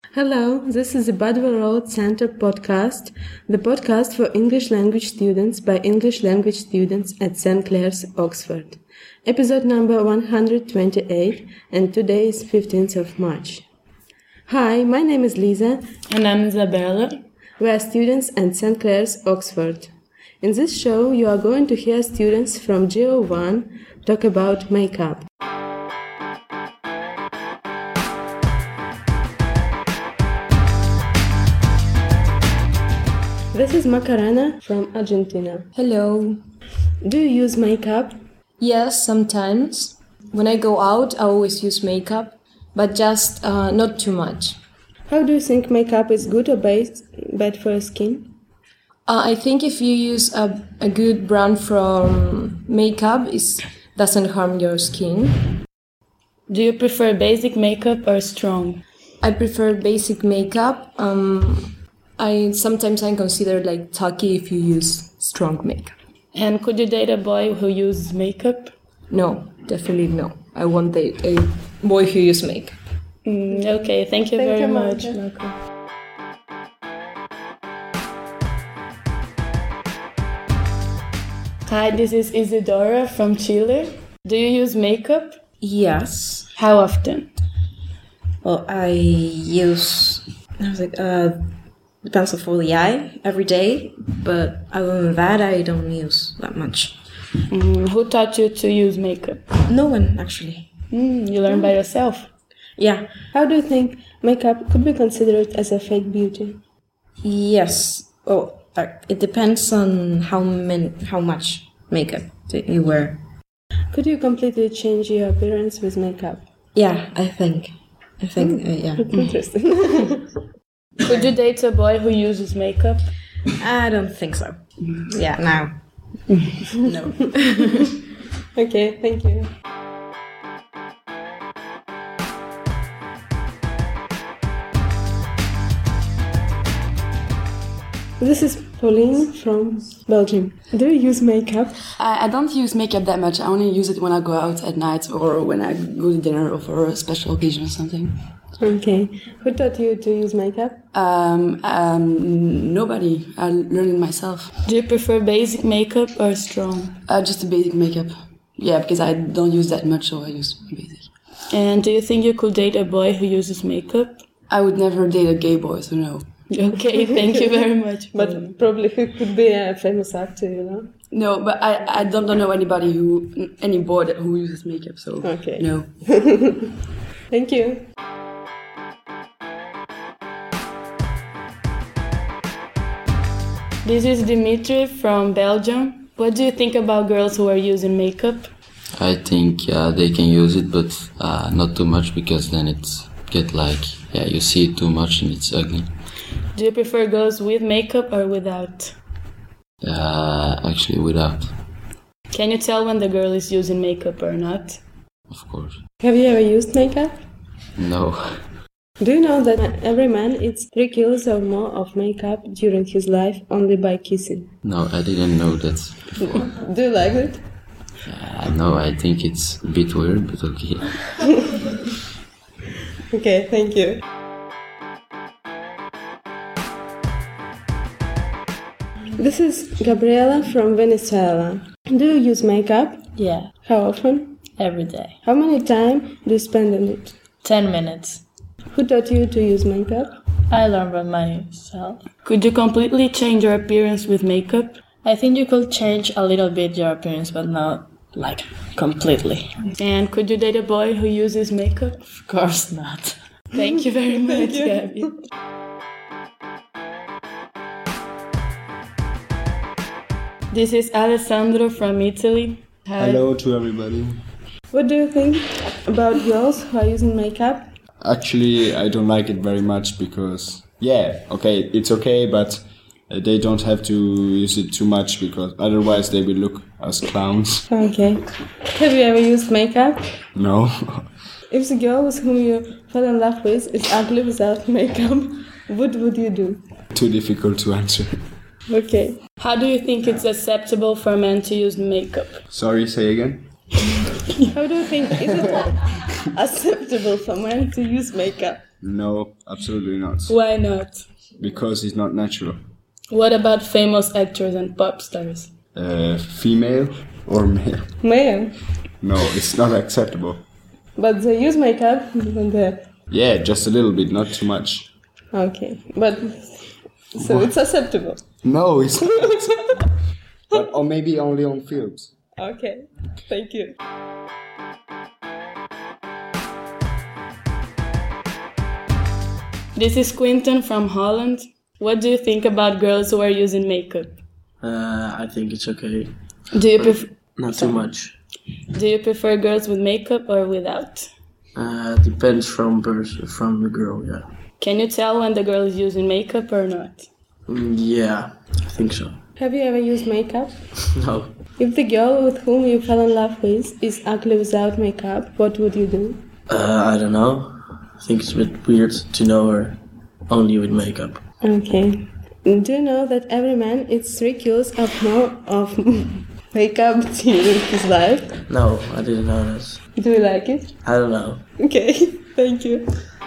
Hello, this is the Badwell Road Center podcast, the podcast for English language students by English language students at St. Clair's, Oxford. Episode number 128, and today is 15th of March. Hi, my name is Lisa. And I'm Isabella. We are students at St. Clair's, Oxford. In this show, you are going to hear students from GO1 talk about makeup. This is Macarena from Argentina. Hello. Do you use makeup? Yes, sometimes. When I go out, I always use makeup, but just not too much. How do you think makeup is good or bad for your skin? I think if you use a good brand from makeup, it doesn't harm your skin. Do you prefer basic makeup or strong? I prefer basic makeup. Sometimes I consider like tacky if you use strong makeup. And could you date a boy who uses makeup? No, definitely no. I won't date a boy who uses makeup. Okay, thank you very much. Hi, this is Isidora from Chile. Do you use makeup? Yes. How often? Well, the pencil for the eye every day, but other than that, I don't use that much. Who taught you to use makeup? No one, actually. You learned by yourself? Yeah. How do you think makeup could be considered as a fake beauty? Yes. Well, it depends on how much makeup you wear. Could you completely change your appearance with makeup? Yeah, I think, yeah. Interesting. Could you date a boy who uses makeup? I don't think so. Yeah, no. No. Okay, thank you. This is Pauline from Belgium. Do you use makeup? I don't use makeup that much. I only use it when I go out at night or when I go to dinner or for a special occasion or something. Okay. Who taught you to use makeup? Nobody. I learned it myself. Do you prefer basic makeup or strong? Just a basic makeup. Yeah, because I don't use that much, so I use basic. And do you think you could date a boy who uses makeup? I would never date a gay boy, so no. Okay, thank you very much. But probably he could be a famous actor, you know? No, but I don't know any boy who uses makeup, so okay. No. Thank you. This is Dimitri from Belgium. What do you think about girls who are using makeup? I think they can use it, but not too much, because then you see it too much and it's ugly. Do you prefer girls with makeup or without? Actually, without. Can you tell when the girl is using makeup or not? Of course. Have you ever used makeup? No. Do you know that every man eats 3 kilos or more of makeup during his life only by kissing? No, I didn't know that before. Do you like it? No, I think it's a bit weird, but okay. Okay, thank you. This is Gabriela from Venezuela. Do you use makeup? Yeah, How often? every day. How many time do you spend on it? 10 minutes. Who taught you to use makeup? I learned by myself. Could you completely change your appearance with makeup? I think you could change a little bit your appearance, but not like completely. And could you date a boy who uses makeup? Of course not. Thank you very much, Gabby. This is Alessandro from Italy. Hi. Hello to everybody. What do you think about girls who are using makeup? Actually, I don't like it very much because, it's okay, but they don't have to use it too much because otherwise they will look as clowns. Okay. Have you ever used makeup? No. If the girl with whom you fell in love with is ugly without makeup, what would you do? Too difficult to answer. Okay. How do you think it's acceptable for men to use makeup? Sorry, say again? How do you think is it acceptable for men to use makeup? No, absolutely not. Why not? Because it's not natural. What about famous actors and pop stars? Female or male? Male. No, it's not acceptable. But they use makeup and Yeah, just a little bit, not too much. okay. But so it's acceptable. No, it's not. But, or maybe only on films. Okay. Thank you. This is Quinton from Holland. What do you think about girls who are using makeup? I think it's okay. Do you prefer? Not too much. Do you prefer girls with makeup or without? Depends from the girl, yeah. Can you tell when the girl is using makeup or not? Yeah, I think so. Have you ever used makeup? No. If the girl with whom you fell in love with is ugly without makeup, what would you do? I don't know. I think it's a bit weird to know her only with makeup. Okay. Do you know that every man eats 3 kilos of more of makeup during his life? No, I didn't know that. Do you like it? I don't know. Okay, thank you.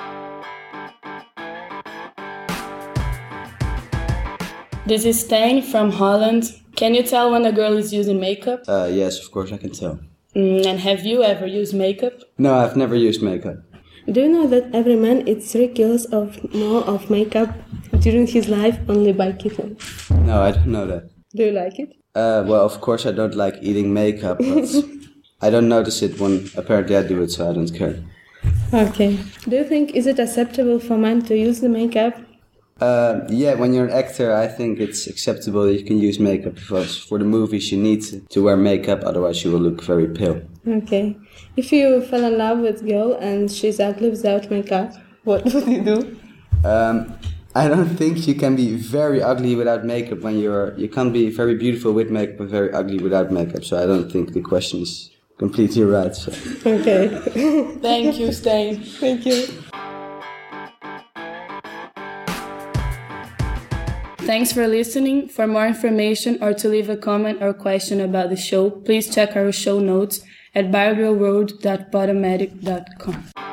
This is Stijn from Holland. Can you tell when a girl is using makeup? Yes, of course I can tell. And have you ever used makeup? No, I've never used makeup. Do you know that every man eats 3 kilos of more of makeup during his life only by kissing? No, I don't know that. Do you like it? Well, of course I don't like eating makeup, but I don't notice it when apparently I do it, so I don't care. Okay. Do you think is it acceptable for men to use the makeup? Yeah, when you're an actor, I think it's acceptable that you can use makeup because for the movies you need to wear makeup, otherwise you will look very pale. Okay. If you fell in love with a girl and she's ugly without makeup, what would you do? I don't think you can be very ugly without makeup when you can't be very beautiful with makeup but very ugly without makeup, so I don't think the question is completely right. So. Okay. Thank you, Stijn. Thank you. Thanks for listening. For more information or to leave a comment or question about the show, please check our show notes at biogrowroad.podomatic.com.